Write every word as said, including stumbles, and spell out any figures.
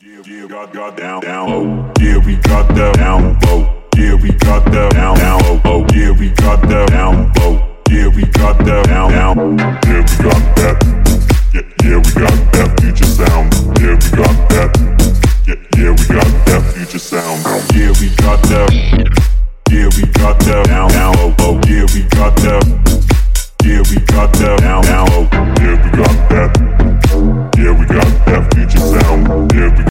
Yeah, got got down down low. Yeah, we got that down low. Yeah, we got that down down low. Yeah, we got that down low. Yeah, we got that down down. Yeah, we got that. Yeah, yeah, we got that future sound. Yeah, we got that. Yeah, yeah, we got that future sound. Yeah, we got that.